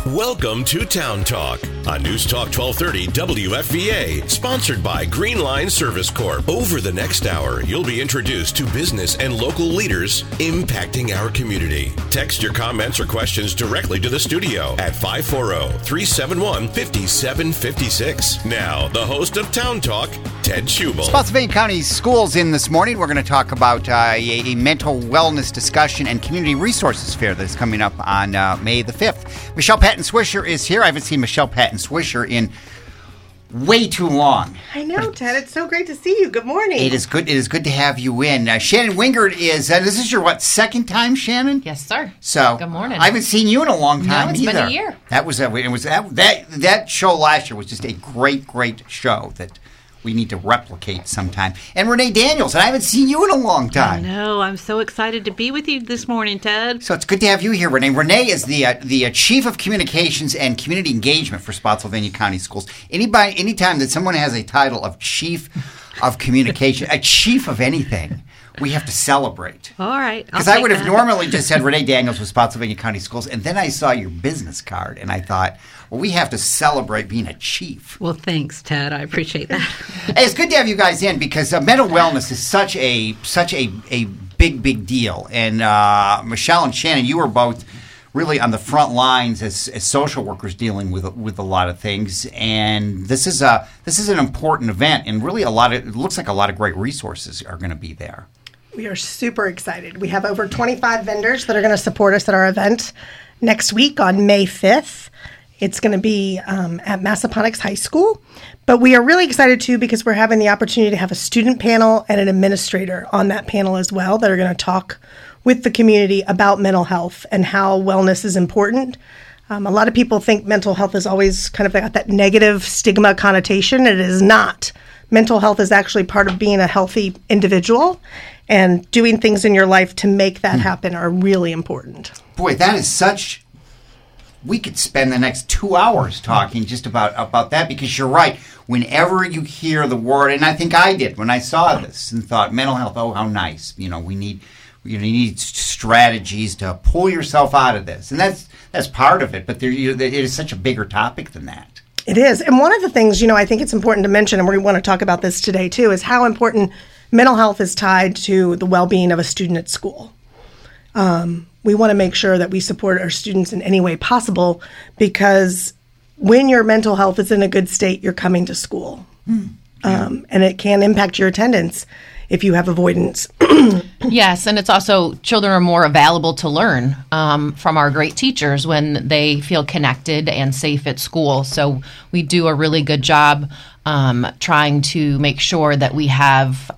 Welcome to Town Talk on News Talk 1230 WFVA, sponsored by Green Line Service Corp. Over the next hour, you'll be introduced to business and local leaders impacting our community. Text your comments or questions directly to the studio at 540-371-5756. Now, the host of Town Talk, Ted Schubel. Spotsylvania County Schools in this morning. We're going to talk about a mental wellness discussion and community resources fair that's coming up on May the 5th. Michelle Patton Swisher is here. I haven't seen Michelle Patton Swisher in way too long. I know, Ted. It's so great to see you. Good morning. It is good. It is good to have you in. Shannon Wingard is. This is your second time, Shannon? Yes, sir. So good morning. I haven't seen you in a long time. No, it's either. been a year. That show last year was just a great show that we need to replicate sometime. And Renee Daniels, and I haven't seen you in a long time. I know. I'm so excited to be with you this morning, Ted. So it's good to have you here, Renee. Renee is the Chief of Communications and Community Engagement for Spotsylvania County Schools. Anytime that someone has a title of Chief of Communication, a chief of anything, we have to celebrate. All right. Because I would have normally just said Renee Daniels with Spotsylvania County Schools, and then I saw your business card, and I thought, well, we have to celebrate being a chief. Well, thanks, Ted. I appreciate that. Hey, it's good to have you guys in because mental wellness is such a big deal. And Michelle and Shannon, you were both really on the front lines as social workers dealing with a lot of things. And this is an important event, and really it looks like a lot of great resources are going to be there. We are super excited. We have over 25 vendors that are going to support us at our event next week on May 5th. It's going to be at Massaponax High School. But we are really excited, too, because we're having the opportunity to have a student panel and an administrator on that panel as well that are going to talk with the community about mental health and how wellness is important. A lot of people think mental health is always kind of got that negative stigma connotation. It is not. Mental health is actually part of being a healthy individual, and doing things in your life to make that happen are really important. Boy, that is such... We could spend the next 2 hours talking just about that, because you're right. Whenever you hear the word, and I think I did when I saw this and thought mental health, oh, how nice. You need strategies to pull yourself out of this. And that's part of it, but it is such a bigger topic than that. It is. And one of the things, I think it's important to mention, and we want to talk about this today too, is how important mental health is tied to the well-being of a student at school. We want to make sure that we support our students in any way possible, because when your mental health is in a good state, you're coming to school. And it can impact your attendance if you have avoidance. Yes, and it's also children are more available to learn from our great teachers when they feel connected and safe at school. So we do a really good job trying to make sure that we have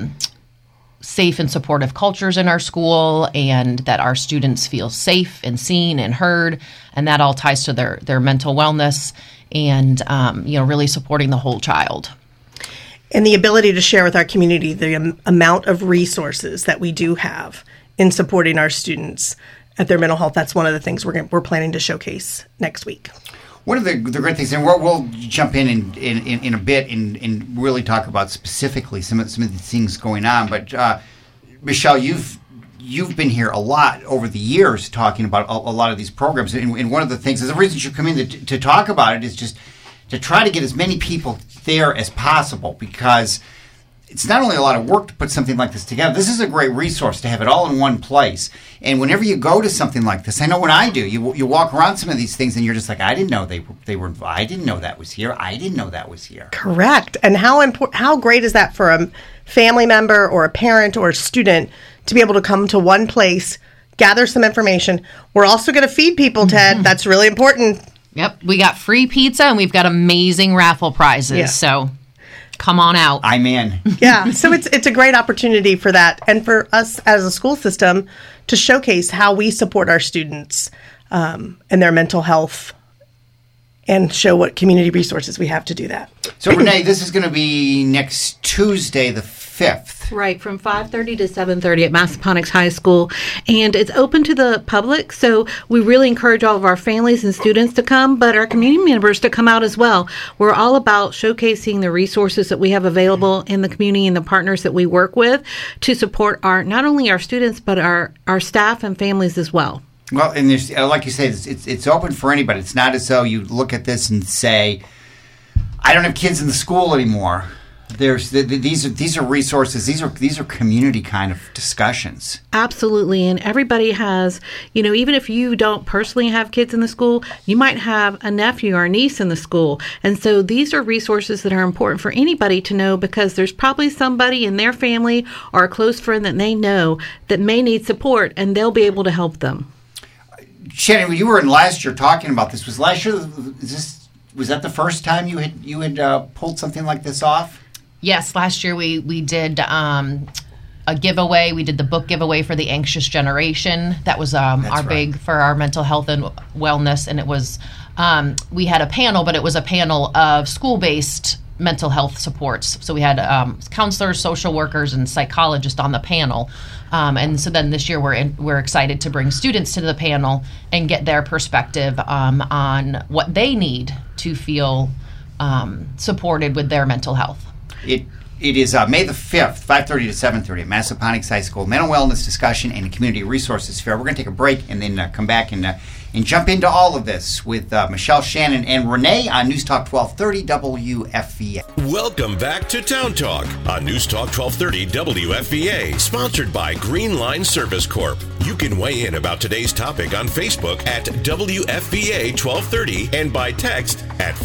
safe and supportive cultures in our school, and that our students feel safe and seen and heard, and that all ties to their mental wellness and really supporting the whole child. And the ability to share with our community the amount of resources that we do have in supporting our students at their mental health. That's one of the things we're planning to showcase next week. One of the great things, and we'll jump in a bit and really talk about specifically some of the things going on. But Michelle, you've been here a lot over the years talking about a lot of these programs. And one of the things, the reasons you come in to talk about it is just to try to get as many people there as possible, because it's not only a lot of work to put something like this together. This is a great resource to have it all in one place. And whenever you go to something like this, I know when I do, you walk around some of these things and you're just like, I didn't know they were. I didn't know that was here. I didn't know that was here. Correct. And how great is that for a family member or a parent or a student to be able to come to one place, gather some information. We're also going to feed people, Ted. That's really important. Yep. We got free pizza and we've got amazing raffle prizes. Yeah. So come on out. I'm in. Yeah. So it's a great opportunity for that, and for us as a school system to showcase how we support our students and their mental health, and show what community resources we have to do that. So Renee, this is going to be next Tuesday, the 5th. Right, from 5:30 to 7:30 at Massaponax High School. And it's open to the public, so we really encourage all of our families and students to come, but our community members to come out as well. We're all about showcasing the resources that we have available in the community and the partners that we work with to support not only our students, but our staff and families as well. Well, and there's, like you say, it's open for anybody. It's not as though you look at this and say, I don't have kids in the school anymore. These are resources. These are community kind of discussions. Absolutely. And everybody has, even if you don't personally have kids in the school, you might have a nephew or a niece in the school. And so these are resources that are important for anybody to know, because there's probably somebody in their family or a close friend that they know that may need support, and they'll be able to help them. Shannon, you were in last year talking about this. Was last year, was that the first time you had pulled something like this off? Yes, last year we did a giveaway. We did the book giveaway for the Anxious Generation. That was big for our mental health and wellness. And it was, we had a panel, but it was a panel of school-based mental health supports. So we had counselors, social workers, and psychologists on the panel. And so then this year we're excited to bring students to the panel and get their perspective on what they need to feel supported with their mental health. It is May the 5th, 5:30 to 7:30 at Massaponax High School. Mental wellness discussion and community resources fair. We're going to take a break and then come back and jump into all of this with Michelle, Shannon, and Renee on News Talk 1230 WFVA. Welcome back to Town Talk on News Talk 1230 WFVA, sponsored by Green Line Service Corp. You can weigh in about today's topic on Facebook at WFVA 1230 and by text at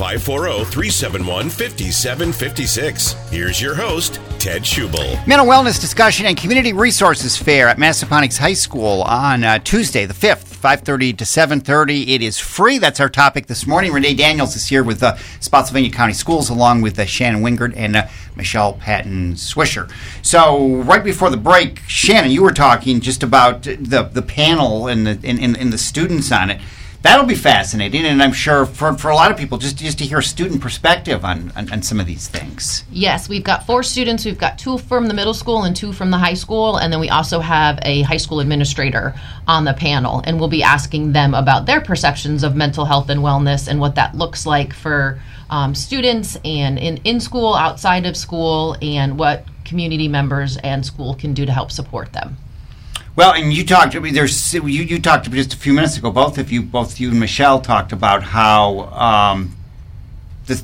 540-371-5756. Here's your host, Ted Schubel. Mental wellness discussion and community resources fair at Massaponax High School on Tuesday the 5th, 5:30 to 7:30. It is free. That's our topic this morning. Renee Daniels is here with Spotsylvania County Schools, along with Shannon Wingert and Michelle Patton Swisher. So right before the break, Shannon, you were talking just about the panel and the students on it. That'll be fascinating, and I'm sure for a lot of people, just to hear a student perspective on some of these things. Yes, we've got 4 students. We've got 2 from the middle school and 2 from the high school, and then we also have a high school administrator on the panel, and we'll be asking them about their perceptions of mental health and wellness and what that looks like for students and in school, outside of school, and what community members and school can do to help support them. Well, and you talked. I mean, you talked just a few minutes ago. Both you and Michelle talked about how this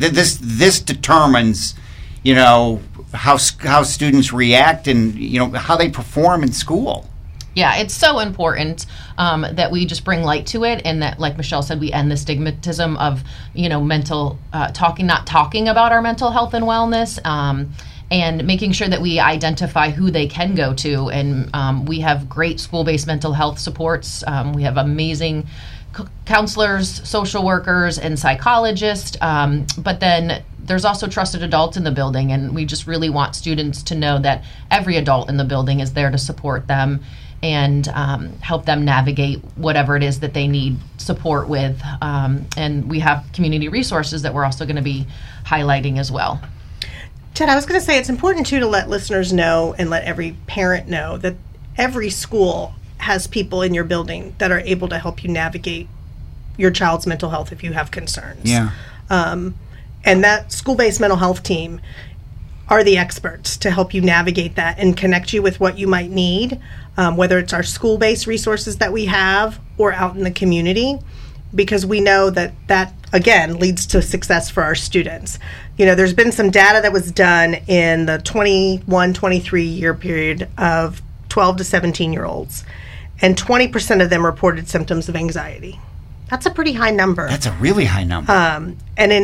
determines, how students react and how they perform in school. Yeah, it's so important that we just bring light to it, and that, like Michelle said, we end the stigmatism of not talking about our mental health and wellness. And making sure that we identify who they can go to. And we have great school-based mental health supports. We have amazing counselors, social workers, and psychologists. But then there's also trusted adults in the building. And we just really want students to know that every adult in the building is there to support them and help them navigate whatever it is that they need support with. And we have community resources that we're also going to be highlighting as well. Ted, I was going to say it's important, too, to let listeners know and let every parent know that every school has people in your building that are able to help you navigate your child's mental health if you have concerns. Yeah. And that school-based mental health team are the experts to help you navigate that and connect you with what you might need, whether it's our school-based resources that we have or out in the community, because we know that again, leads to success for our students. There's been some data that was done in the 21-23 year period of 12 to 17-year-olds, and 20% of them reported symptoms of anxiety. That's a pretty high number. That's a really high number. And in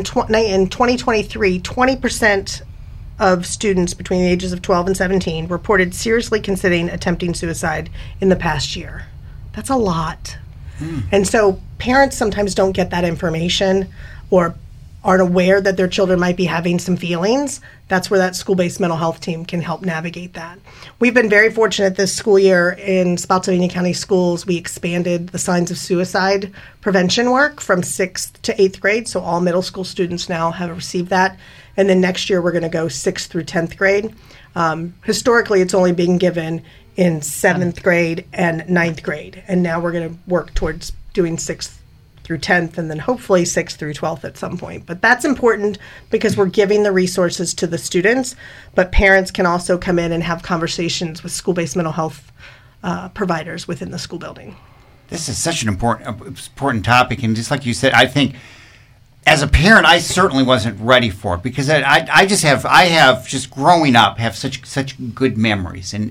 2023, 20% of students between the ages of 12 and 17 reported seriously considering attempting suicide in the past year. That's a lot. And so parents sometimes don't get that information or aren't aware that their children might be having some feelings. That's where that school-based mental health team can help navigate that. We've been very fortunate this school year in Spotsylvania County Schools. We expanded the signs of suicide prevention work from 6th to 8th grade, so all middle school students now have received that. And then next year we're going to go 6th through 10th grade. Historically, it's only being given in 7th grade and 9th grade. And now we're going to work towards doing 6th through 10th and then hopefully 6th through 12th at some point. But that's important because we're giving the resources to the students, but parents can also come in and have conversations with school-based mental health providers within the school building. This is such an important topic, and just like you said, I think as a parent, I certainly wasn't ready for it because I just growing up have such good memories, and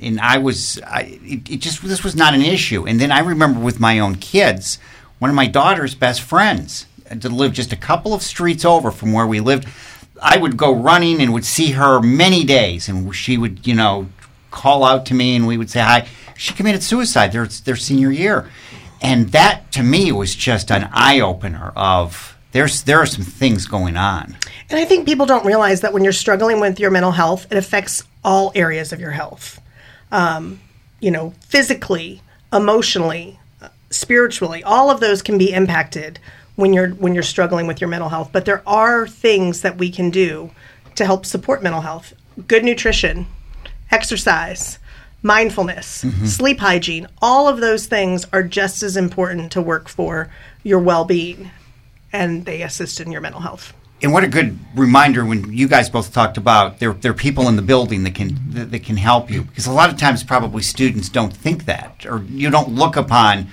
this was not an issue. And then I remember with my own kids, one of my daughter's best friends to live just a couple of streets over from where we lived. I would go running and would see her many days, and she would call out to me, and we would say hi. She committed suicide their senior year. And that, to me, was just an eye-opener of there are some things going on. And I think people don't realize that when you're struggling with your mental health, it affects all areas of your health. Physically, emotionally, spiritually, all of those can be impacted when you're struggling with your mental health. But there are things that we can do to help support mental health. Good nutrition, exercise, mindfulness, sleep hygiene, all of those things are just as important to work for your well-being, and they assist in your mental health. And what a good reminder when you guys both talked about there are people in the building that can help you, because a lot of times probably students don't think that, or you don't look upon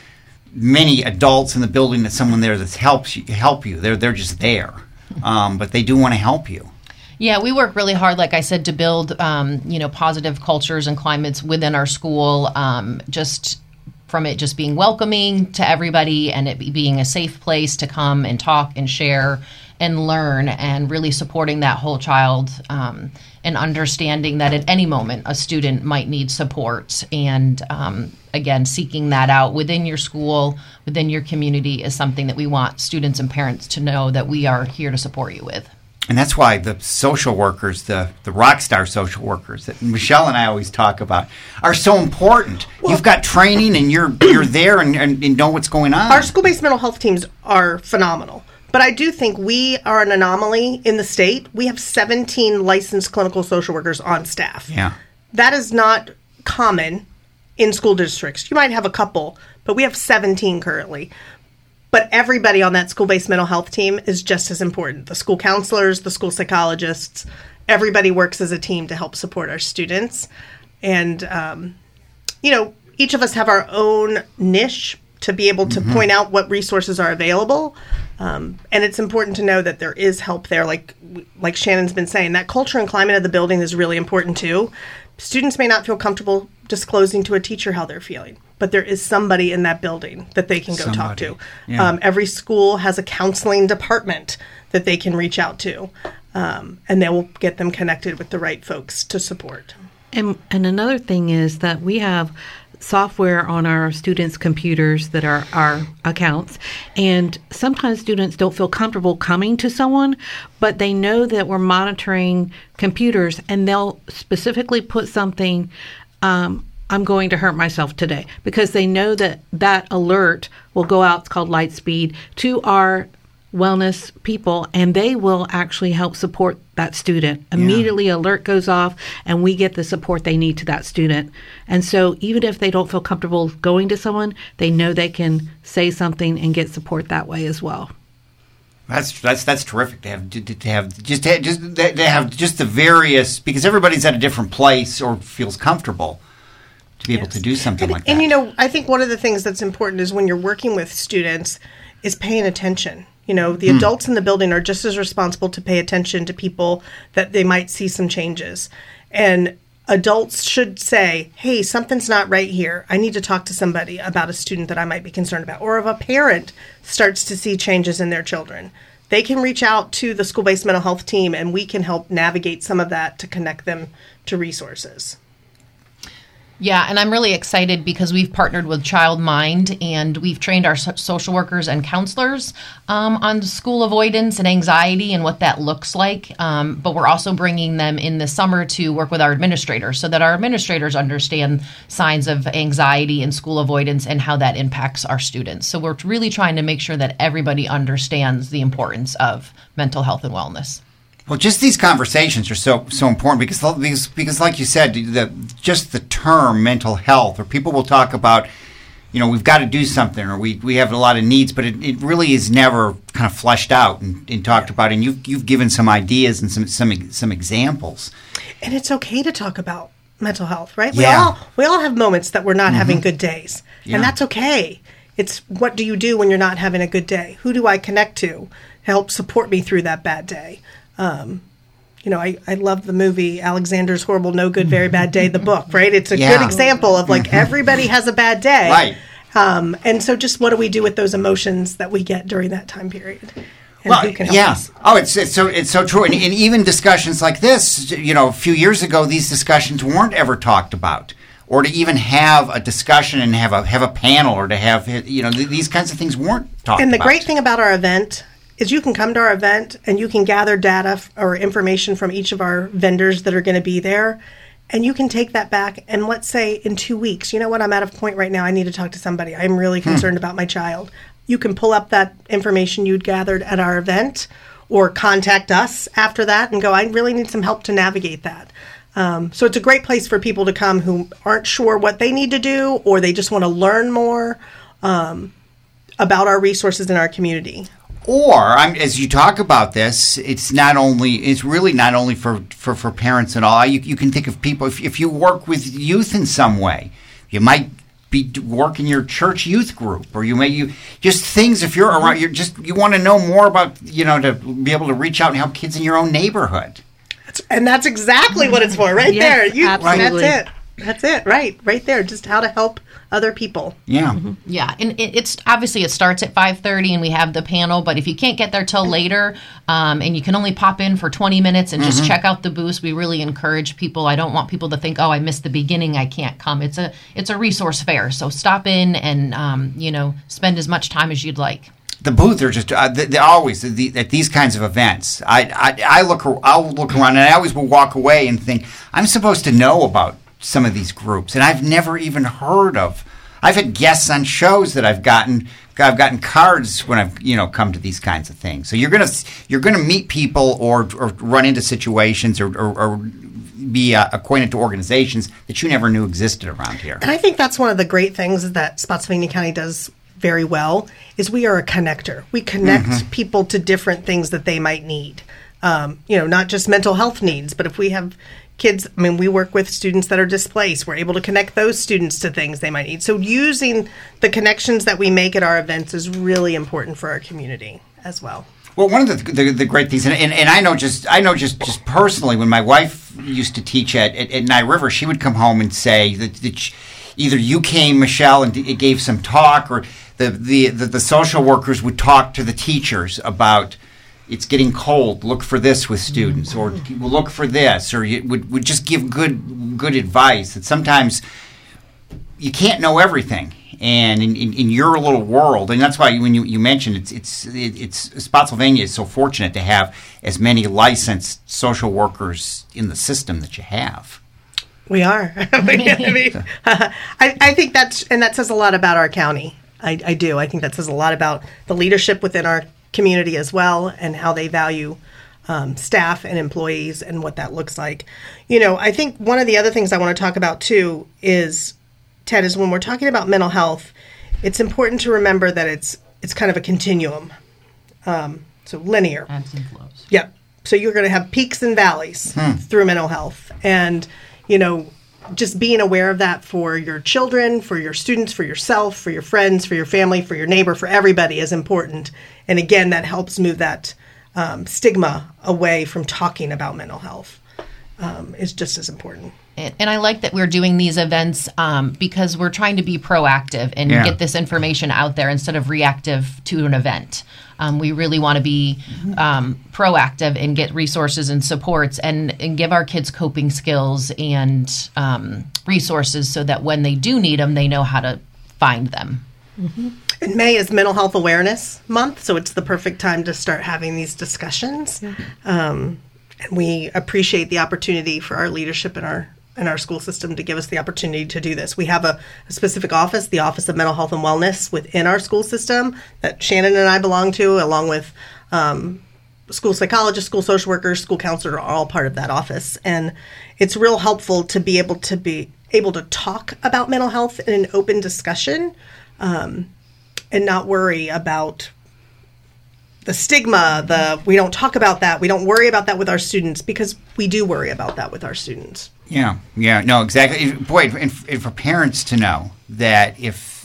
many adults in the building as someone there that help you. They're just there, but they do want to help you. Yeah, we work really hard, like I said, to build, positive cultures and climates within our school, just from it just being welcoming to everybody and it being a safe place to come and talk and share and learn, and really supporting that whole child and understanding that at any moment a student might need support. And again, seeking that out within your school, within your community is something that we want students and parents to know that we are here to support you with. And that's why the social workers, the rock star social workers that Michelle and I always talk about, are so important. Well, you've got training, and you're there and know what's going on. Our school-based mental health teams are phenomenal. But I do think we are an anomaly in the state. We have 17 licensed clinical social workers on staff. Yeah. That is not common in school districts. You might have a couple, but we have 17 currently. But everybody on that school-based mental health team is just as important. The school counselors, the school psychologists, everybody works as a team to help support our students. And, each of us have our own niche to be able to point out what resources are available. And it's important to know that there is help there. Like Shannon's been saying, that culture and climate of the building is really important too. Students may not feel comfortable disclosing to a teacher how they're feeling, but there is somebody in that building that they can go talk to. Yeah. Every school has a counseling department that they can reach out to, and they will get them connected with the right folks to support. And another thing is that we have software on our students' computers that are our accounts, and sometimes students don't feel comfortable coming to someone, but they know that we're monitoring computers, and they'll specifically put something, I'm going to hurt myself today, because they know that alert will go out, it's called Lightspeed, to our wellness people, and they will actually help support that student. Immediately alert goes off, and we get the support they need to that student. And so even if they don't feel comfortable going to someone, they know they can say something and get support that way as well. That's terrific to have just the various, because everybody's at a different place or feels comfortable to be able to do something like that. And I think one of the things that's important is when you're working with students is paying attention. The adults in the building are just as responsible to pay attention to people that they might see some changes. And adults should say, hey, something's not right here. I need to talk to somebody about a student that I might be concerned about. Or if a parent starts to see changes in their children, they can reach out to the school-based mental health team, and we can help navigate some of that to connect them to resources. Yeah, and I'm really excited because we've partnered with Child Mind, and we've trained our social workers and counselors on school avoidance and anxiety and what that looks like. But we're also bringing them in the summer to work with our administrators so that our administrators understand signs of anxiety and school avoidance and how that impacts our students. So we're really trying to make sure that everybody understands the importance of mental health and wellness. Well, just these conversations are so important because like you said, just the term mental health, or people will talk about, we've got to do something, or we have a lot of needs, but it really is never kind of fleshed out and talked about. And you've given some ideas and some examples. And it's okay to talk about mental health, right? Yeah. We all have moments that we're not having good days, and that's okay. It's what do you do when you're not having a good day? Who do I connect to help support me through that bad day? I love the movie Alexander's Horrible, No Good, Very Bad Day, the book, right? It's a good example of everybody has a bad day. Right. And so just what do we do with those emotions that we get during that time period? And who can help us? Oh, it's so true. And even discussions like this, a few years ago, these discussions weren't ever talked about. Or to even have a discussion and have a panel, or to have these kinds of things weren't talked about. And the great thing about our event is you can come to our event and you can gather data or information from each of our vendors that are going to be there, and you can take that back and let's say in 2 weeks, you know what, I'm at a point right now, I need to talk to somebody. I'm really concerned about my child. You can pull up that information you'd gathered at our event or contact us after that and go, I really need some help to navigate that. So it's a great place for people to come who aren't sure what they need to do, or they just want to learn more about our resources in our community. Or, as you talk about this, it's really not only for parents and all. You can think of people, if you work with youth in some way, you might be working your church youth group, or just things. If you're around, you want to know more about, to be able to reach out and help kids in your own neighborhood. And that's exactly what it's for, right there. Absolutely. That's it, right there. Just how to help other people. Yeah. Mm-hmm. Yeah, and it's obviously it starts at 5:30 and we have the panel, but if you can't get there till later, and you can only pop in for 20 minutes and just check out the booths, we really encourage people. I don't want people to think, oh, I missed the beginning, I can't come. It's a resource fair, so stop in and spend as much time as you'd like. The booths are just they're always at these kinds of events. I'll look around and I always will walk away and think I'm supposed to know about some of these groups, and I've never even heard of. I've had guests on shows that I've gotten cards when I've come to these kinds of things. So you're gonna meet people or run into situations or be acquainted to organizations that you never knew existed around here. And I think that's one of the great things that Spotsylvania County does very well is we are a connector. We connect people to different things that they might need. Not just mental health needs, but if we have kids, we work with students that are displaced. We're able to connect those students to things they might need. So using the connections that we make at our events is really important for our community as well. Well, one of the great things, and I know just personally, when my wife used to teach at Nye River, she would come home and say that either you came, Michelle, and gave some talk, or the social workers would talk to the teachers about it's getting cold, look for this with students, or look for this, or you would just give good advice. And sometimes you can't know everything, and in your little world, and that's why when you mentioned it's Spotsylvania is so fortunate to have as many licensed social workers in the system that you have. We are. I think that says a lot about our county. I do. I think that says a lot about the leadership within our community as well, and how they value staff and employees and what that looks like. I think one of the other things I want to talk about too is, Ted, is when we're talking about mental health, it's important to remember that it's kind of a continuum. So linear. Ebbs and flows. Yep. So you're going to have peaks and valleys through mental health. And, just being aware of that for your children, for your students, for yourself, for your friends, for your family, for your neighbor, for everybody is important. And again, that helps move that stigma away from talking about mental health. Is just as important. And I like that we're doing these events because we're trying to be proactive and get this information out there instead of reactive to an event. We really want to be proactive and get resources and supports and give our kids coping skills and resources so that when they do need them, they know how to find them. Mm-hmm. And May is Mental Health Awareness Month, so it's the perfect time to start having these discussions. Yeah. And we appreciate the opportunity for our leadership in our school system to give us the opportunity to do this. We have a specific office, the Office of Mental Health and Wellness within our school system that Shannon and I belong to, along with school psychologists, school social workers, school counselors are all part of that office. And it's real helpful to be able to talk about mental health in an open discussion and not worry about the stigma, we don't talk about that. We don't worry about that with our students, because we do worry about that with our students. Yeah, no, exactly. Boy, and for parents to know that if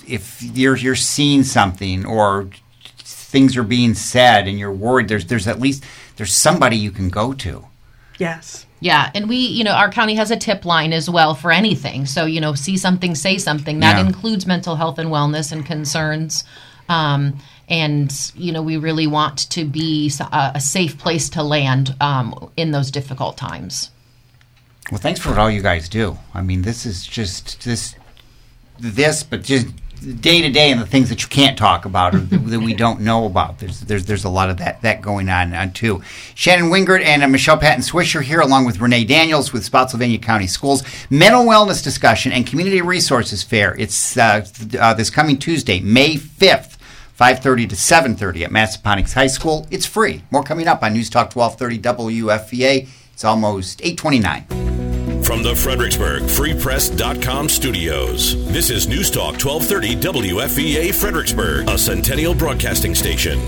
if you're seeing something or things are being said and you're worried, there's at least there's somebody you can go to. Yes. Yeah, and we, our county has a tip line as well for anything. So, see something, say something. That includes mental health and wellness and concerns. And, we really want to be a safe place to land in those difficult times. Well, thanks for all you guys do. I mean, this is just but just day to day and the things that you can't talk about or that we don't know about. There's a lot of that going on too. Shannon Wingert and Michelle Patton Swisher here, along with Renee Daniels with Spotsylvania County Schools. Mental wellness discussion and community resources fair. It's this coming Tuesday, May 5th. 5:30 to 7:30 at Massaponax High School. It's free. More coming up on News Talk 1230 WFVA. It's almost 8:29. From the Fredericksburg FreePress.com studios, this is News Talk 1230 WFVA Fredericksburg, a Centennial Broadcasting station.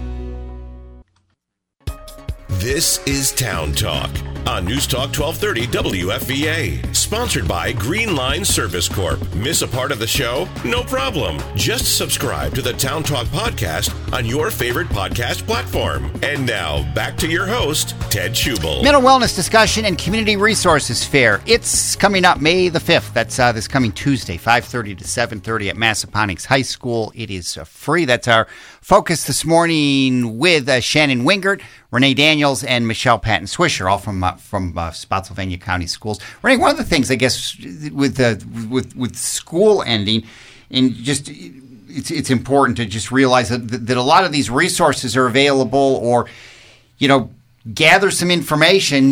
This is Town Talk on News Talk 1230 WFVA. Sponsored by Green Line Service Corp. Miss a part of the show? No problem. Just subscribe to the Town Talk podcast on your favorite podcast platform. And now, back to your host, Ted Schubel. Mental wellness discussion and community resources fair. It's coming up May the 5th. That's this coming Tuesday, 5:30 to 7:30 at Massaponax High School. It is free. That's our focus this morning with Shannon Wingert, Renee Daniels, and Michelle Patton Swisher, all from Spotsylvania County Schools. Renee, one of the things I guess with school ending, and just it's important to just realize that a lot of these resources are available, or gather some information.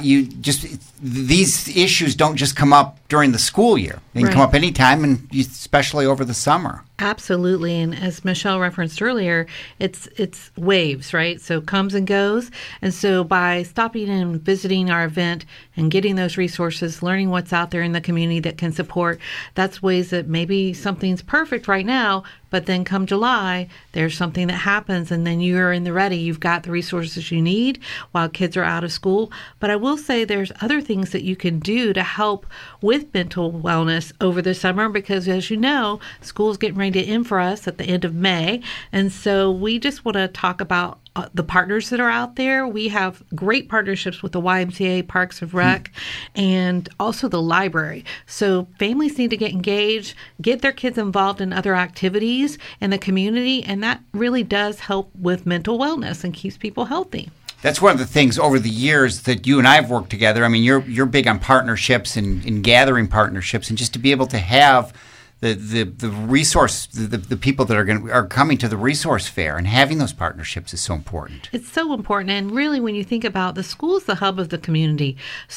These issues don't just come up during the school year. They can come up anytime, and especially over the summer. Absolutely. And as Michelle referenced earlier, it's waves, right? So comes and goes. And so by stopping and visiting our event and getting those resources, learning what's out there in the community that can support, that's ways that maybe something's perfect right now, but then come July, there's something that happens, and then you're in the ready. You've got the resources you need while kids are out of school. But I will say there's other things that you can do to help with mental wellness over the summer, because as you know, school's getting ready to end for us at the end of May. And so we just want to talk about the partners that are out there. We have great partnerships with the YMCA, Parks and Rec, and also the library. So families need to get engaged, get their kids involved in other activities in the community, and that really does help with mental wellness and keeps people healthy. That's one of the things over the years that you and I have worked together. I mean, you're big on partnerships and gathering partnerships, and just to be able to have the resource, the people that are coming to the resource fair and having those partnerships is so important. It's so important. And really, when you think about the school is the hub of the community.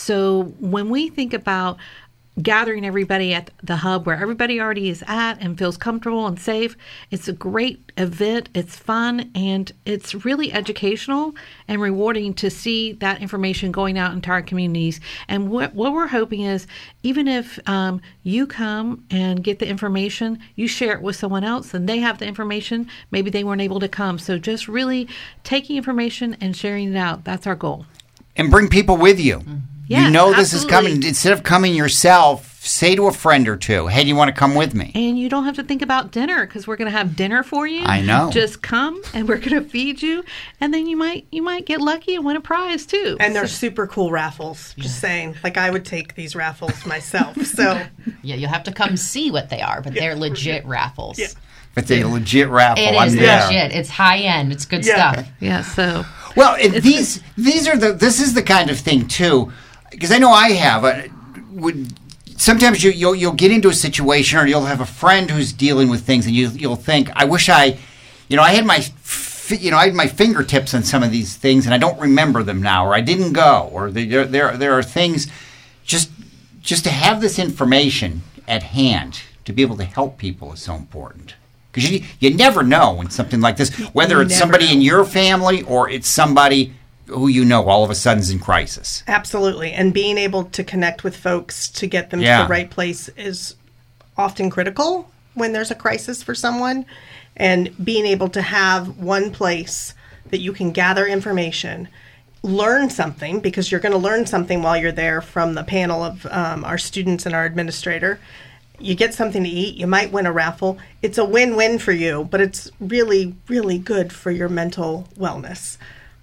So when we think about gathering everybody at the hub where everybody already is at and feels comfortable and safe, it's a great event. It's fun, and it's really educational and rewarding to see that information going out into our communities. And what we're hoping is, even if you come and get the information, you share it with someone else and they have the information, maybe they weren't able to come. So just really taking information and sharing it out, that's our goal. And bring people with you. Mm-hmm. Yes, this is coming. Instead of coming yourself, say to a friend or two, hey, do you want to come with me? And you don't have to think about dinner, because we're going to have dinner for you. I know. Just come, and we're going to feed you, and then you might get lucky and win a prize too. And they're super cool raffles. Just saying, like I would take these raffles myself. So yeah, you'll have to come see what they are, but they're legit raffles. Yeah. It's a legit raffle. It is legit. It's high end. It's good stuff. Yeah. So well, this is the kind of thing too. Because I know I have. Sometimes you'll get into a situation, or you'll have a friend who's dealing with things, and you'll think, I wish I had my fingertips on some of these things, and I don't remember them now, or I didn't go, or there are things. Just to have this information at hand to be able to help people is so important. Because you never know when something like this, whether it's somebody in your family or it's somebody who all of a sudden is in crisis. Absolutely. And being able to connect with folks to get them to the right place is often critical when there's a crisis for someone. And being able to have one place that you can gather information, learn something, because you're going to learn something while you're there from the panel of our students and our administrator, You get something to eat. You might win a raffle. It's a win-win for you, but it's really, really good for your mental wellness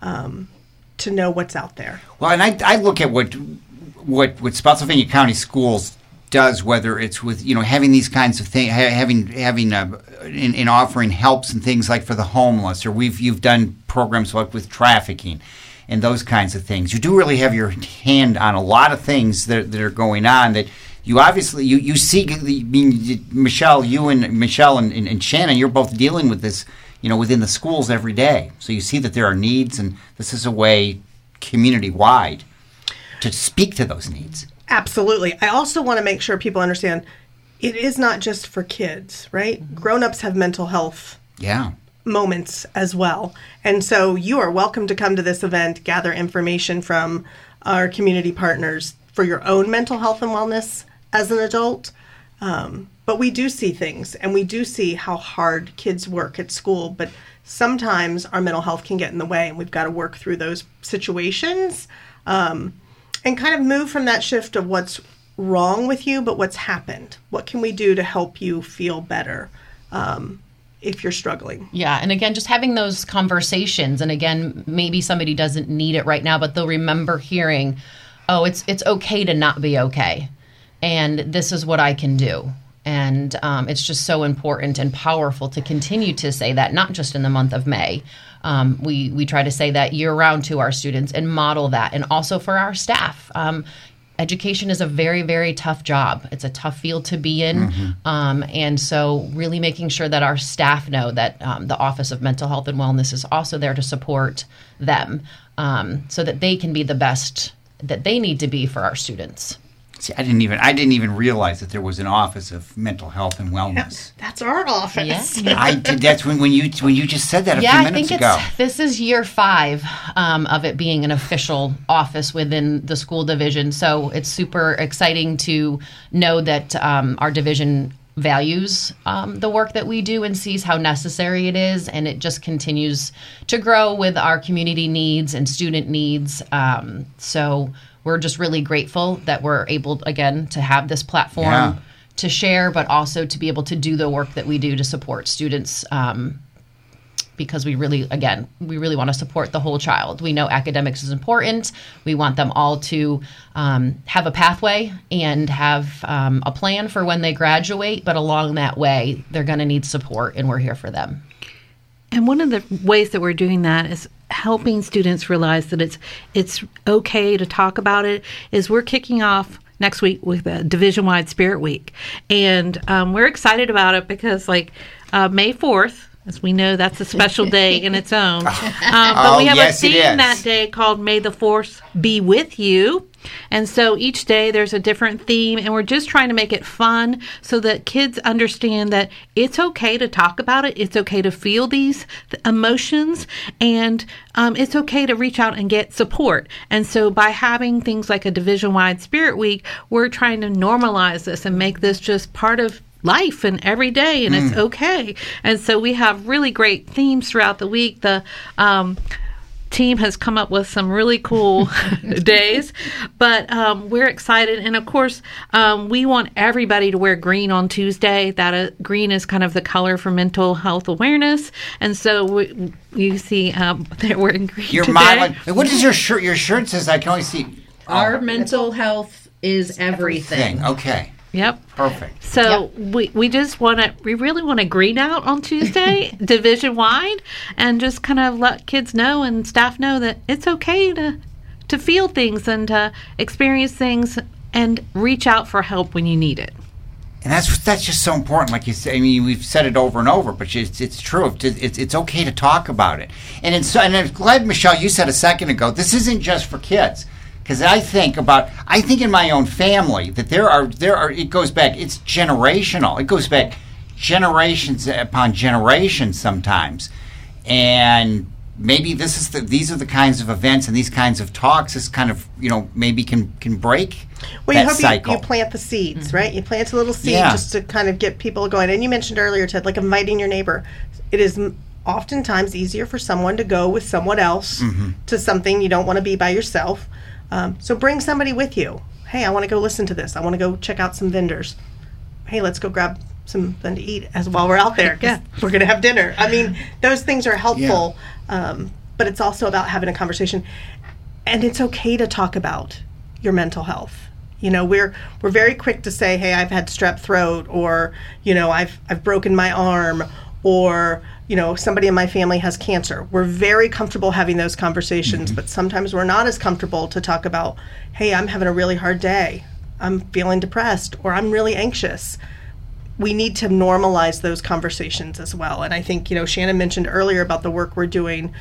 to know what's out there. Well, and I look at what Spotsylvania County Schools does, whether it's with having these kinds of things, having in offering helps and things like for the homeless, or you've done programs like with trafficking and those kinds of things. You do really have your hand on a lot of things that are going on that. You obviously you see. I mean, Michelle, you and Michelle and Shannon, you're both dealing with this, within the schools every day. So you see that there are needs, and this is a way, community-wide, to speak to those needs. Absolutely. I also want to make sure people understand it is not just for kids, right? Mm-hmm. Grown-ups have mental health moments as well. And so you are welcome to come to this event, gather information from our community partners for your own mental health and wellness as an adult. But we do see things, and we do see how hard kids work at school. But sometimes our mental health can get in the way, and we've got to work through those situations and kind of move from that shift of what's wrong with you, but what's happened. What can we do to help you feel better if you're struggling? Yeah, and again, just having those conversations. And again, maybe somebody doesn't need it right now, but they'll remember hearing, oh, it's okay to not be okay. And this is what I can do. And it's just so important and powerful to continue to say that, not just in the month of May. We try to say that year-round to our students and model that, and also for our staff. Education is a very, very tough job. It's a tough field to be in. Mm-hmm. And so really making sure that our staff know that the Office of Mental Health and Wellness is also there to support them so that they can be the best that they need to be for our students. See, I didn't even realize that there was an Office of Mental Health and Wellness. Yeah, that's our office. Yeah. I did. That's when you just said that a few minutes ago. This is year 5 of it being an official office within the school division. So it's super exciting to know that our division values the work that we do and sees how necessary it is, and it just continues to grow with our community needs and student needs. So we're just really grateful that we're able, again, to have this platform to share, but also to be able to do the work that we do to support students because we really want to support the whole child. We know academics is important. We want them all to have a pathway and have a plan for when they graduate, but along that way, they're going to need support, and we're here for them. And one of the ways that we're doing that is helping students realize that it's okay to talk about it. Is we're kicking off next week with a division-wide Spirit Week. And we're excited about it because, May 4th, as we know, that's a special day in its own. But we have a theme that day called May the Force Be With You. And so each day there's a different theme, and we're just trying to make it fun so that kids understand that it's okay to talk about it. It's okay to feel these emotions, and it's okay to reach out and get support. And so by having things like a division-wide Spirit Week, we're trying to normalize this and make this just part of life and every day, and it's okay. And so we have really great themes throughout the week. The team has come up with some really cool days, but we're excited. And of course, we want everybody to wear green on Tuesday. That green is kind of the color for mental health awareness. And so you see they're wearing green today. Modeling. What is your shirt? Your shirt says, I can only see. Our mental health is everything. Okay. Yep. Perfect. So we really want to green out on Tuesday, division wide, and just kind of let kids know and staff know that it's okay to feel things and to experience things and reach out for help when you need it. And that's just so important. Like you say, I mean, we've said it over and over, but it's true. It's okay to talk about it. And I'm glad, Michelle, you said a second ago, this isn't just for kids. Because I think in my own family that there are. It goes back. It's generational. It goes back generations upon generations sometimes, and maybe these are the kinds of events and these kinds of talks. This kind of maybe can break that cycle. You plant the seeds, right? You plant a little seed just to kind of get people going. And you mentioned earlier, Ted, like inviting your neighbor. It is oftentimes easier for someone to go with someone else to something. You don't want to be by yourself. So bring somebody with you. Hey, I want to go listen to this. I want to go check out some vendors. hey, let's go grab something to eat as while we're out there, because we're going to have dinner. I mean, those things are helpful, but it's also about having a conversation. And it's okay to talk about your mental health. You know, we're very quick to say, hey, I've had strep throat, or, you know, I've broken my arm, or, you know, somebody in my family has cancer. We're very comfortable having those conversations, but sometimes we're not as comfortable to talk about, hey, I'm having a really hard day. I'm feeling depressed, or I'm really anxious. We need to normalize those conversations as well. And I think, you know, Shannon mentioned earlier about the work we're doing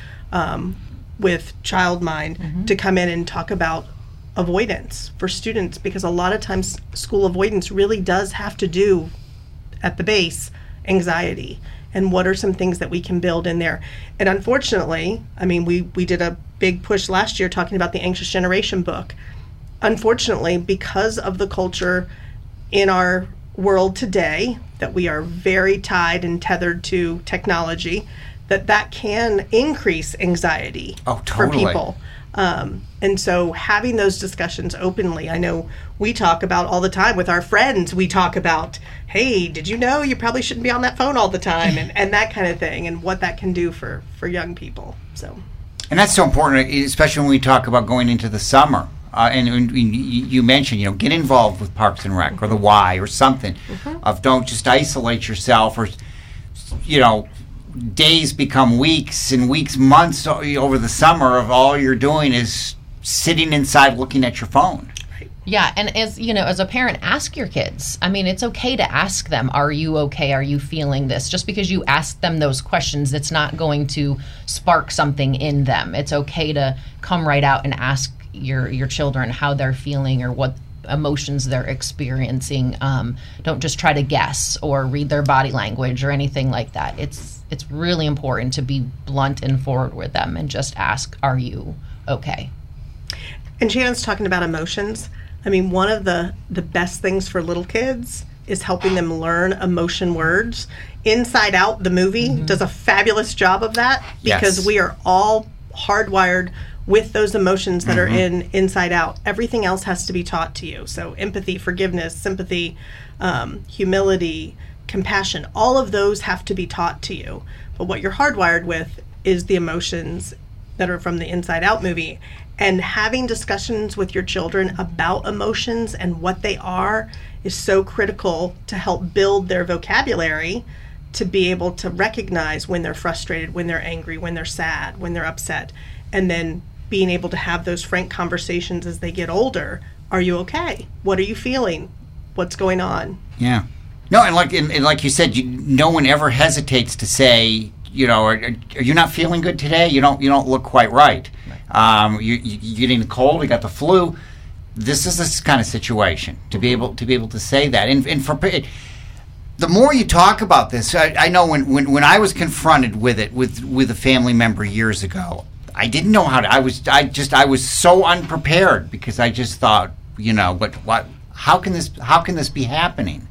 with Child Mind to come in and talk about avoidance for students, because a lot of times school avoidance really does have to do at the base anxiety, and what are some things that we can build in there. And unfortunately, I mean, we did a big push last year talking about the Anxious Generation book. Unfortunately, because of the culture in our world today, that we are very tied and tethered to technology, that can increase anxiety for people. And so having those discussions openly, I know we talk about all the time with our friends. We talk about, hey, did you know you probably shouldn't be on that phone all the time, and that kind of thing, and what that can do for young people. So, and that's so important, especially when we talk about going into the summer. And you mentioned, you know, get involved with Parks and Rec or the Y or something. Of don't just isolate yourself, or, you know, days become weeks and weeks, months over the summer of all you're doing is sitting inside looking at your phone. Yeah, and as you know, as a parent, ask your kids. I mean, it's okay to ask them, are you okay? Are you feeling this? Just because you ask them those questions, it's not going to spark something in them. It's okay to come right out and ask your children how they're feeling or what emotions they're experiencing. Don't just try to guess or read their body language or anything like that. It's really important to be blunt and forward with them and just ask, are you okay? And Shannon's talking about emotions. I mean, one of the best things for little kids is helping them learn emotion words. Inside Out, the movie, does a fabulous job of that, because we are all hardwired with those emotions that are in Inside Out. Everything else has to be taught to you. So empathy, forgiveness, sympathy, humility, compassion, all of those have to be taught to you. But what you're hardwired with is the emotions that are from the Inside Out movie. And having discussions with your children about emotions and what they are is so critical to help build their vocabulary to be able to recognize when they're frustrated, when they're angry, when they're sad, when they're upset, and then being able to have those frank conversations as they get older. Are you okay? What are you feeling? What's going on? Yeah. No, and like you said, no one ever hesitates to say, you know, are you not feeling good today? You don't look quite right. You're getting the cold. You got the flu. This is this kind of situation to be able to say that. And for the more you talk about this, I know when I was confronted with it with a family member years ago, I didn't know how to. I was so unprepared, because I just thought, you know, what? How can this be happening?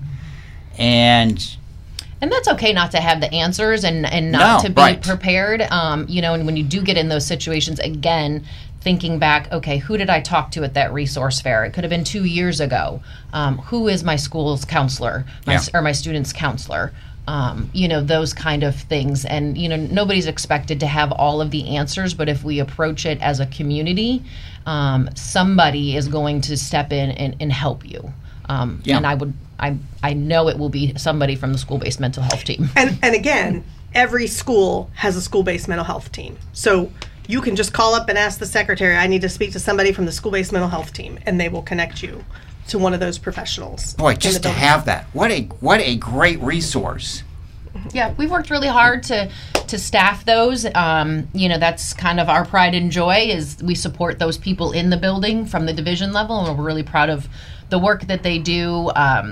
And that's okay not to have the answers and not to be prepared. You know, and when you do get in those situations, again, thinking back, okay, who did I talk to at that resource fair? It could have been 2 years ago. Who is my school's counselor or my student's counselor? You know, those kind of things. And, you know, nobody's expected to have all of the answers, but if we approach it as a community, somebody is going to step in and help you. And I know it will be somebody from the school-based mental health team. And again, every school has a school-based mental health team. So you can just call up and ask the secretary, I need to speak to somebody from the school-based mental health team, and they will connect you to one of those professionals. Boy, just to have that. What a great resource. Yeah, we've worked really hard to staff those. You know, that's kind of our pride and joy, is we support those people in the building from the division level, and we're really proud of the work that they do,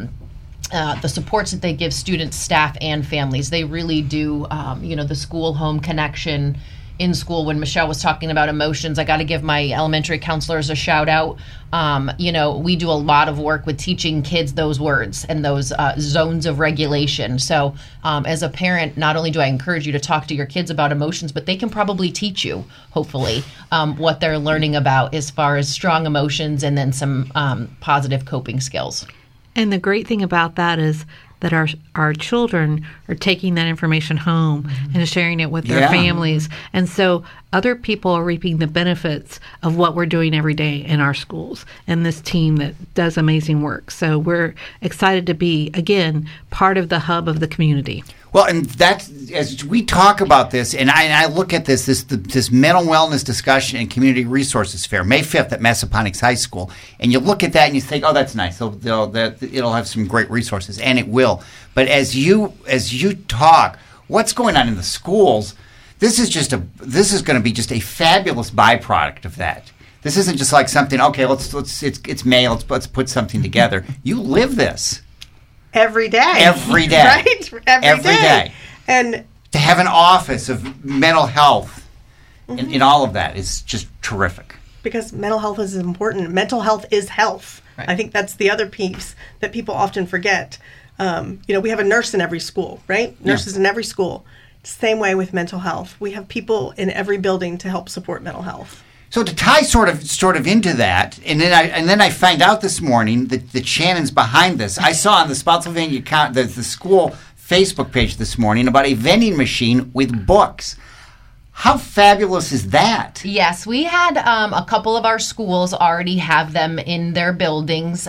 the supports that they give students, staff, and families. They really do, you know, the school-home connection in school. When Michelle was talking about emotions, I got to give my elementary counselors a shout out. You know, we do a lot of work with teaching kids those words and those zones of regulation. So as a parent, not only do I encourage you to talk to your kids about emotions, but they can probably teach you, hopefully, what they're learning about as far as strong emotions and then some positive coping skills. And the great thing about that is that our children are taking that information home and sharing it with their families. And so other people are reaping the benefits of what we're doing every day in our schools and this team that does amazing work. So we're excited to be, again, part of the hub of the community. Well, and that's, as we talk about this, and I look at this mental wellness discussion and community resources fair, May 5th at Massaponax High School, and you look at that and you think, oh, that's nice. It'll have some great resources, and it will. But as you talk, what's going on in the schools? This is going to be just a fabulous byproduct of that. This isn't just like something. Okay, it's May. Let's put something together. You live this. Every day. Right? Every day. And to have an office of mental health in all of that is just terrific. Because mental health is important. Mental health is health. Right. I think that's the other piece that people often forget. We have a nurse in every school, right? Nurses in every school. Same way with mental health. We have people in every building to help support mental health. So to tie sort of into that, and then I find out this morning that Shannon's behind this. I saw on the Spotsylvania the school Facebook page this morning about a vending machine with books. How fabulous is that? Yes, we had a couple of our schools already have them in their buildings.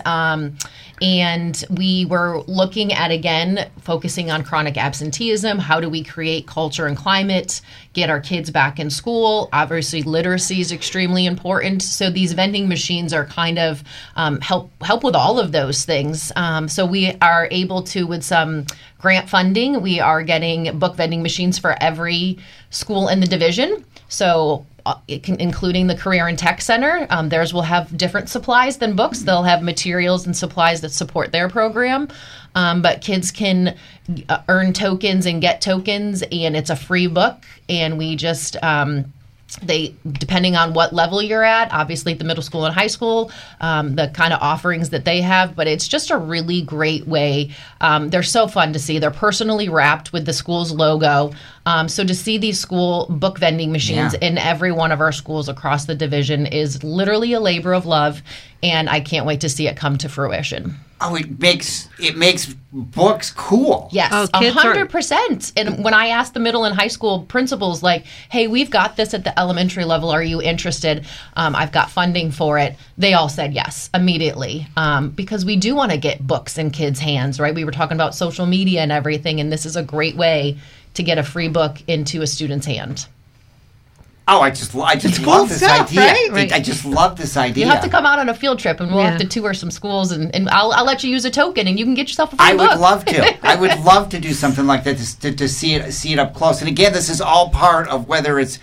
And we were looking at, again, focusing on chronic absenteeism. How do we create culture and climate, get our kids back in school? Obviously, literacy is extremely important. So these vending machines are kind of help with all of those things. So we are able to, with some grant funding, we are getting book vending machines for every school in the division. So including the Career and Tech Center. Theirs will have different supplies than books. They'll have materials and supplies that support their program. But kids can earn tokens and get tokens, and it's a free book. And we just... depending on what level you're at, obviously at the middle school and high school, the kind of offerings that they have, but it's just a really great way. They're so fun to see. They're personally wrapped with the school's logo. So to see these school book vending machines in every one of our schools across the division is literally a labor of love, and I can't wait to see it come to fruition. Oh, it makes books cool. Yes, 100%. And when I asked the middle and high school principals, like, hey, we've got this at the elementary level. Are you interested? I've got funding for it. They all said yes immediately, because we do want to get books in kids' hands, right? We were talking about social media and everything, and this is a great way to get a free book into a student's hand. Oh, I just love this idea. Right? I just love this idea. You have to come out on a field trip, and we'll have to tour some schools, and I'll let you use a token, and you can get yourself a free book. I would love to. I would love to do something like that to see it up close. And again, this is all part of whether it's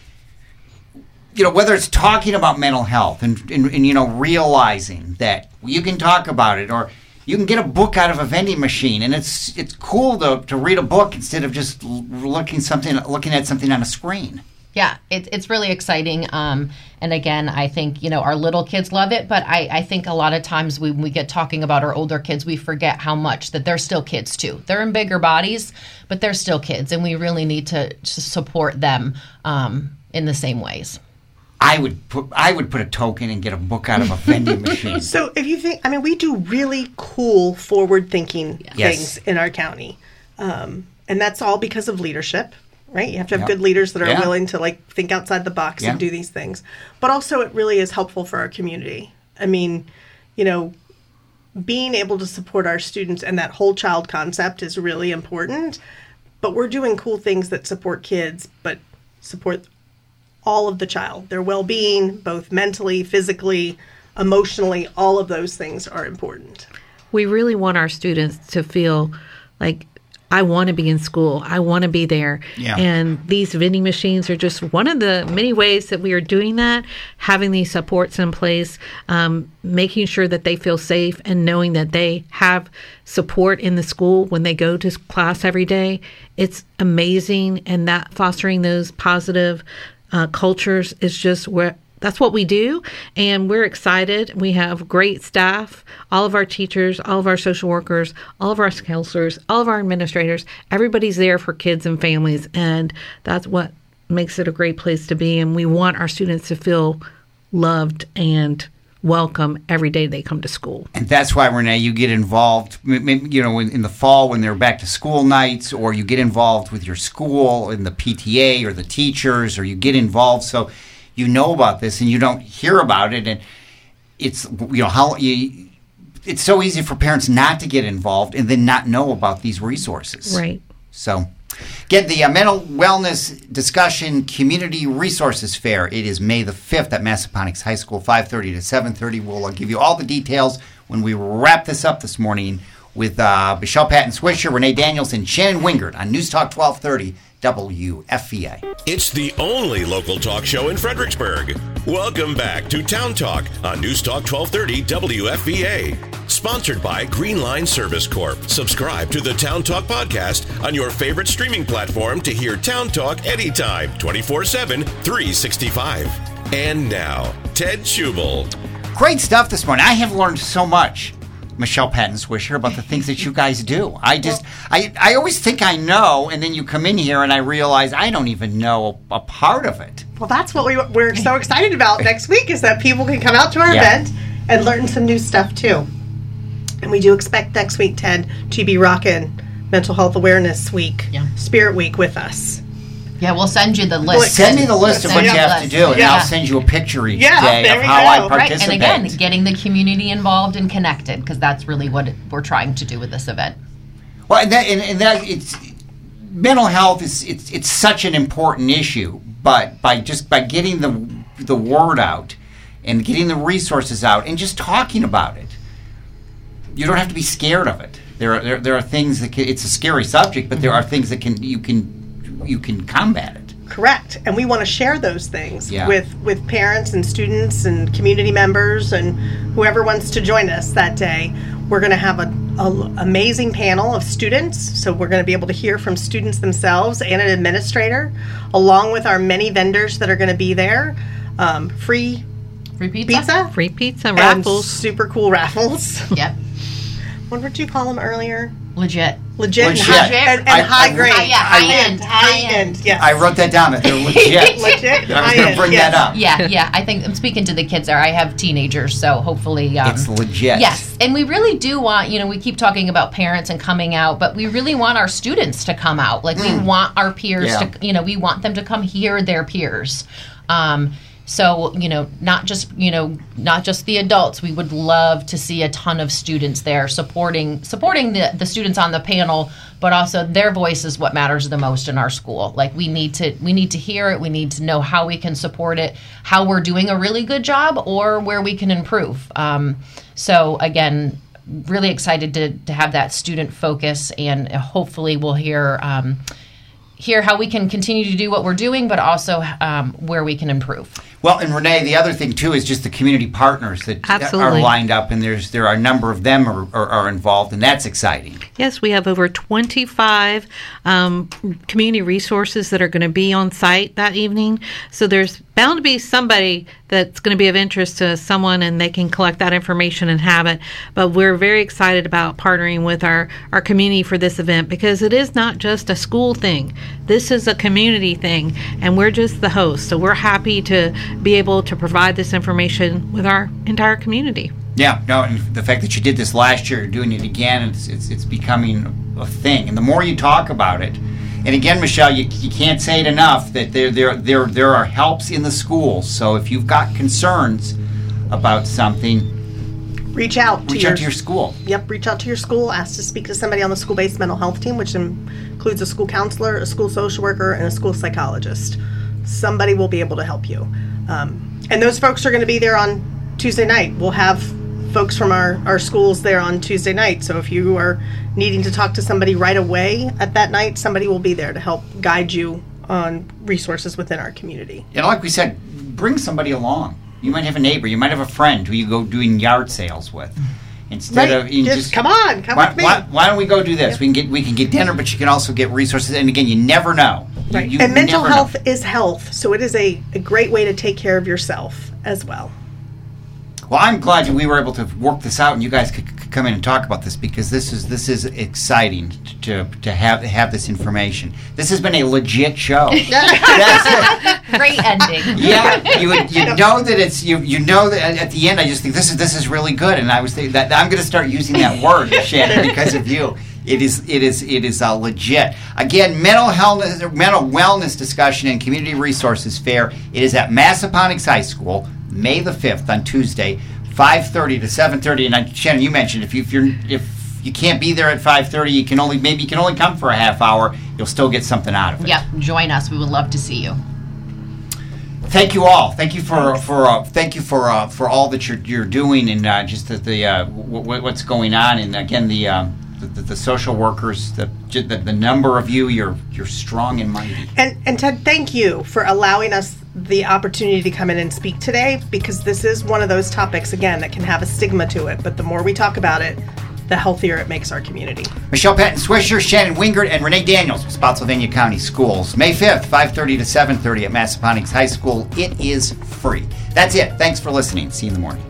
talking about mental health and realizing that you can talk about it, or you can get a book out of a vending machine, and it's cool to read a book instead of just looking at something on a screen. Yeah, it's really exciting. And again, I think, our little kids love it, but I think a lot of times when we get talking about our older kids, we forget how much that they're still kids too. They're in bigger bodies, but they're still kids, and we really need to support them in the same ways. I would put a token and get a book out of a vending machine. So if you think, we do really cool forward-thinking things in our county. And that's all because of leadership. Right? You have to have good leaders that are willing to think outside the box and do these things. But also it really is helpful for our community. Being able to support our students and that whole child concept is really important. But we're doing cool things that support kids, but support all of the child. Their well-being, both mentally, physically, emotionally, all of those things are important. We really want our students to feel like, I want to be in school. I want to be there. Yeah. And these vending machines are just one of the many ways that we are doing that, having these supports in place, making sure that they feel safe and knowing that they have support in the school when they go to class every day. It's amazing. And that fostering those positive cultures is just that's what we do, and we're excited. We have great staff, all of our teachers, all of our social workers, all of our counselors, all of our administrators. Everybody's there for kids and families, and that's what makes it a great place to be. And we want our students to feel loved and welcome every day they come to school. And that's why, Renee, you get involved, in the fall when they're back to school nights, or you get involved with your school in the PTA or the teachers, or you get involved so you know about this and you don't hear about it. And it's, it's so easy for parents not to get involved and then not know about these resources. Right. So get the Mental Wellness Discussion Community Resources Fair. It is May the 5th at Massaponax High School, 5:30 to 7:30. We'll give you all the details when we wrap this up this morning with Michelle Patton-Swisher, Renee Daniels, and Shannon Wingert on News Talk 1230 WFVA. It's the only local talk show in Fredericksburg. Welcome back to Town Talk on News Talk 1230 WFVA. Sponsored by Green Line Service Corp. Subscribe to the Town Talk podcast on your favorite streaming platform to hear Town Talk anytime, 24/7, 365. And now, Ted Schubel. Great stuff this morning. I have learned so much, Michelle Patton-Swisher, about the things that you guys do. I always think I know, and then you come in here and I realize I don't even know a part of it. Well, that's what we're so excited about next week, is that people can come out to our event and learn some new stuff too. And we do expect next week, Ted, to be rocking Mental Health Awareness Week, Spirit Week with us. Yeah, we'll send you the list. Send me the list of what you have to do, and I'll send you a picture each day of how I participate. Right, and again, getting the community involved and connected, because that's really what we're trying to do with this event. Well, and that it's mental health it's such an important issue, but by getting the word out and getting the resources out and just talking about it, you don't have to be scared of it. There are things that it's a scary subject, but there are things that you can combat it. Correct. And we want to share those things with parents and students and community members and whoever wants to join us that day. We're going to have an amazing panel of students. So we're going to be able to hear from students themselves and an administrator, along with our many vendors that are going to be there. Free pizza. Free pizza, raffles. And super cool raffles. Yep. What did you call them earlier? Legit. And high grade. High end. Yes. I wrote that down. They're legit. Legit. I was going to bring that up. Yeah. I think I'm speaking to the kids there. I have teenagers, so hopefully it's legit. Yes, and we really do want. We keep talking about parents and coming out, but we really want our students to come out. Like we want our peers to. We want them to come hear their peers. So, not just the adults. We would love to see a ton of students there supporting the students on the panel, but also their voice is what matters the most in our school. Like we need to hear it. We need to know how we can support it, how we're doing a really good job, or where we can improve. So again, really excited to have that student focus, and hopefully we'll hear how we can continue to do what we're doing, but also where we can improve. Well, and Renee, the other thing too is just the community partners that are lined up, and there are a number of them are involved, and that's exciting. Yes, we have over 25 community resources that are going to be on site that evening. So there's bound to be somebody that's going to be of interest to someone, and they can collect that information and have it. But we're very excited about partnering with our community for this event, because it is not just a school thing. This is a community thing, and we're just the host. So we're happy to be able to provide this information with our entire community. Yeah, no, and the fact that you did this last year, you're doing it again, it's becoming a thing. And the more you talk about it, and again, Michelle, you can't say it enough that there are helps in the schools. So if you've got concerns about something, reach out to your school. Yep, reach out to your school. Ask to speak to somebody on the school-based mental health team, which includes a school counselor, a school social worker, and a school psychologist. Somebody will be able to help you. And those folks are going to be there on Tuesday night. We'll have folks from our schools there on Tuesday night. So if you are needing to talk to somebody right away at that night, somebody will be there to help guide you on resources within our community. And like we said, bring somebody along. You might have a neighbor. You might have a friend who you go doing yard sales with. Instead of just come with me. Why don't we go do this? Yep. We can get dinner, but you can also get resources. And again, you never know. Right. And mental health is health, so it is a great way to take care of yourself as well. Well, I'm glad we were able to work this out, and you guys could come in and talk about this, because this is exciting to have this information. This has been a legit show. Great ending. Yeah, you know that it's you know that at the end I just think this is really good, and I was thinking that I'm going to start using that word, Shannon, because of you. It is legit. Again, mental wellness discussion and community resources fair. It is at Massaponax High School, May the 5th on Tuesday, 5:30 to 7:30. And Shannon, you mentioned if you can't be there at 5:30, you can only come for a half hour. You'll still get something out of it. Yep, join us. We would love to see you. Thank you all. Thank you for all that you're doing, and just what's going on. And again, the social workers, the number of you're strong and mighty. And Ted, thank you for allowing us the opportunity to come in and speak today, because this is one of those topics, again, that can have a stigma to it. But the more we talk about it, the healthier it makes our community. Michelle Patton-Swisher, Shannon Wingert, and Renee Daniels with Spotsylvania County Schools. May 5th, 5:30 to 7:30 at Massaponax High School. It is free. That's it. Thanks for listening. See you in the morning.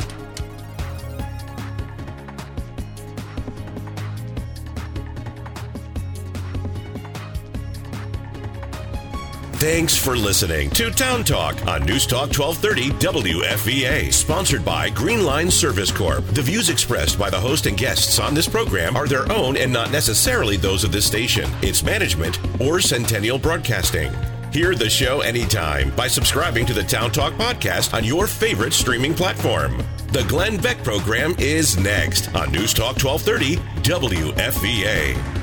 Thanks for listening to Town Talk on News Talk 1230 WFVA, sponsored by Green Line Service Corp. The views expressed by the host and guests on this program are their own and not necessarily those of this station, its management, or Centennial Broadcasting. Hear the show anytime by subscribing to the Town Talk podcast on your favorite streaming platform. The Glenn Beck program is next on News Talk 1230 WFVA.